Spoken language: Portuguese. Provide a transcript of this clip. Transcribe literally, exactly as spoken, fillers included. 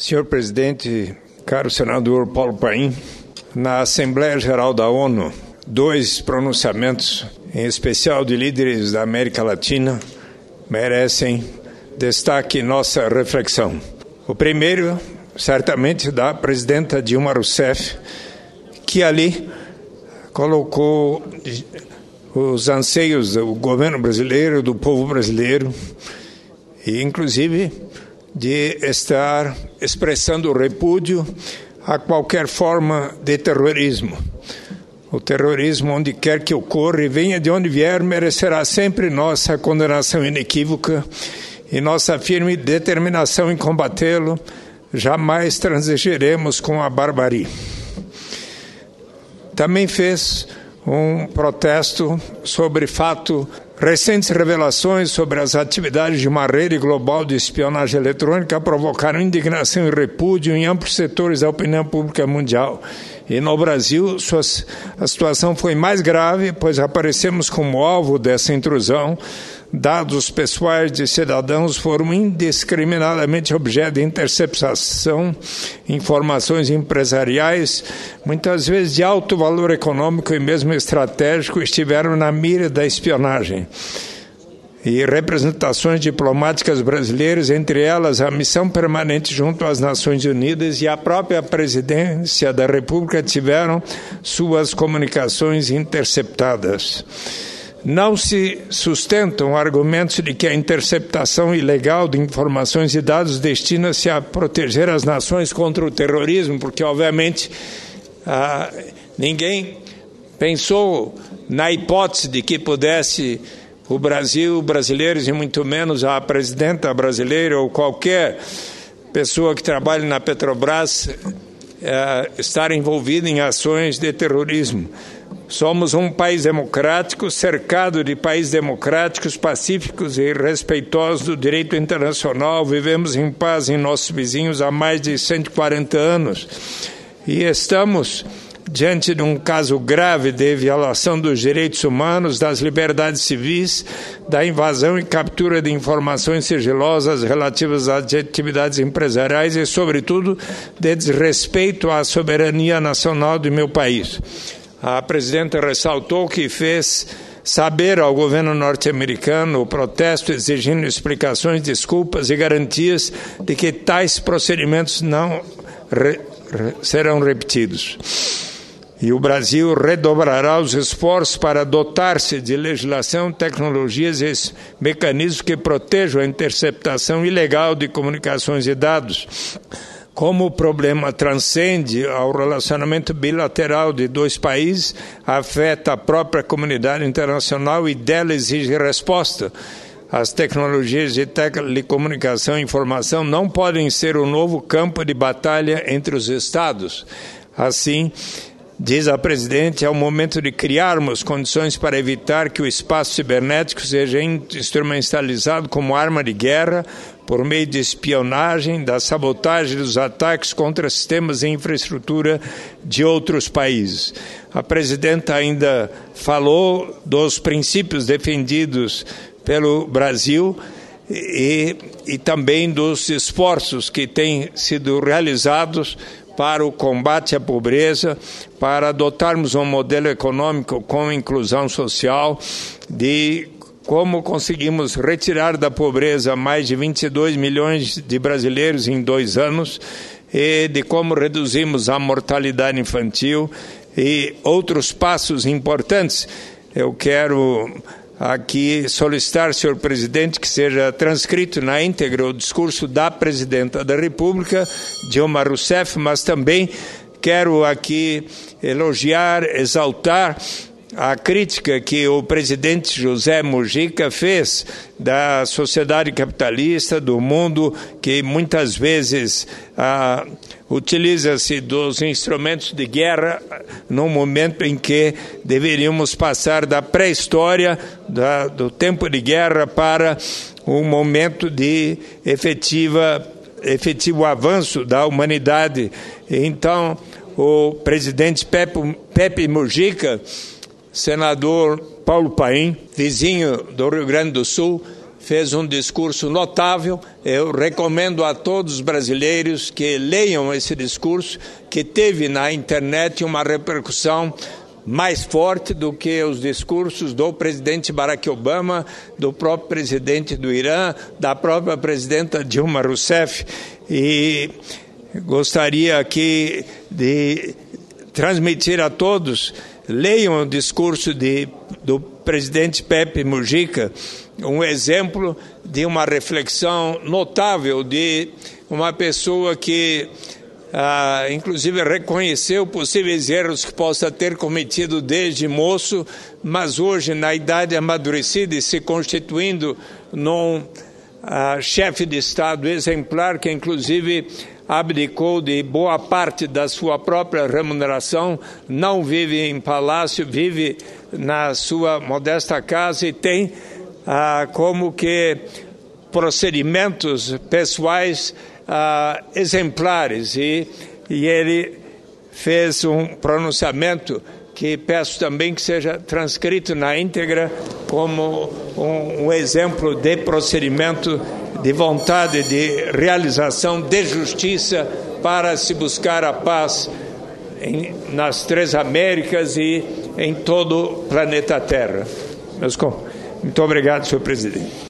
Senhor presidente, caro senador Paulo Paim, na Assembleia Geral da ONU, dois pronunciamentos, em especial de líderes da América Latina, merecem destaque em nossa reflexão. O primeiro, certamente, da presidenta Dilma Rousseff, que ali colocou os anseios do governo brasileiro, do povo brasileiro, e inclusive de estar expressando repúdio a qualquer forma de terrorismo. O terrorismo, onde quer que ocorra e venha de onde vier, merecerá sempre nossa condenação inequívoca e nossa firme determinação em combatê-lo. Jamais transigiremos com a barbarie. Também fez um protesto sobre fato, recentes revelações sobre as atividades de uma rede global de espionagem eletrônica provocaram indignação e repúdio em amplos setores da opinião pública mundial. E no Brasil, suas, a situação foi mais grave, pois aparecemos como alvo dessa intrusão. Dados pessoais de cidadãos foram indiscriminadamente objeto de interceptação, informações empresariais, muitas vezes de alto valor econômico e mesmo estratégico, estiveram na mira da espionagem. E representações diplomáticas brasileiras, entre elas a missão permanente junto às Nações Unidas e a própria presidência da República, tiveram suas comunicações interceptadas. Não se sustentam argumentos de que a interceptação ilegal de informações e dados destina-se a proteger as nações contra o terrorismo, porque, obviamente, ah, ninguém pensou na hipótese de que pudesse o Brasil, brasileiros e muito menos a presidenta brasileira ou qualquer pessoa que trabalhe na Petrobras eh, estar envolvida em ações de terrorismo. Somos um país democrático, cercado de países democráticos, pacíficos e respeitosos do direito internacional. Vivemos em paz em nossos vizinhos há mais de cento e quarenta anos. E estamos diante de um caso grave de violação dos direitos humanos, das liberdades civis, da invasão e captura de informações sigilosas relativas às atividades empresariais e, sobretudo, de desrespeito à soberania nacional do meu país. A presidenta ressaltou que fez saber ao governo norte-americano o protesto exigindo explicações, desculpas e garantias de que tais procedimentos não re, re, serão repetidos. E o Brasil redobrará os esforços para dotar-se de legislação, tecnologias e mecanismos que protejam a interceptação ilegal de comunicações e dados. Como o problema transcende ao relacionamento bilateral de dois países, afeta a própria comunidade internacional e dela exige resposta. As tecnologias de telecomunicação e informação não podem ser o novo campo de batalha entre os Estados. Assim, diz a presidente, é o momento de criarmos condições para evitar que o espaço cibernético seja instrumentalizado como arma de guerra por meio de espionagem, da sabotagem dos ataques contra sistemas e infraestrutura de outros países. A presidenta ainda falou dos princípios defendidos pelo Brasil e, e também dos esforços que têm sido realizados para o combate à pobreza, para adotarmos um modelo econômico com inclusão social, de como conseguimos retirar da pobreza mais de vinte e dois milhões de brasileiros em dois anos, e de como reduzimos a mortalidade infantil e outros passos importantes. Eu quero aqui solicitar, senhor presidente, que seja transcrito na íntegra o discurso da presidenta da República, Dilma Rousseff, mas também quero aqui elogiar, exaltar a crítica que o presidente José Mujica fez da sociedade capitalista, do mundo que muitas vezes ah, utiliza-se dos instrumentos de guerra no momento em que deveríamos passar da pré-história, da, do tempo de guerra, para um momento de efetiva, efetivo avanço da humanidade. Então, o presidente Pepe, Pepe Mujica, senador Paulo Paim, vizinho do Rio Grande do Sul, fez fez um discurso notável. Eu recomendo a todos os brasileiros que leiam esse discurso, que teve na internet uma repercussão mais forte do que os discursos do presidente Barack Obama, do próprio presidente do Irã, da própria presidenta Dilma Rousseff. E gostaria aqui de transmitir a todos, leiam o discurso de, do presidente Pepe Mujica, um exemplo de uma reflexão notável de uma pessoa que Ah, inclusive reconheceu possíveis erros que possa ter cometido desde moço, mas hoje, na idade amadurecida e se constituindo num ah, chefe de Estado exemplar, que inclusive abdicou de boa parte da sua própria remuneração, não vive em palácio, vive na sua modesta casa e tem ah, como que procedimentos pessoais Uh, exemplares, e, e ele fez um pronunciamento que peço também que seja transcrito na íntegra como um, um exemplo de procedimento, de vontade de realização de justiça para se buscar a paz em, nas três Américas e em todo o planeta Terra. Meus com... Muito obrigado, senhor presidente.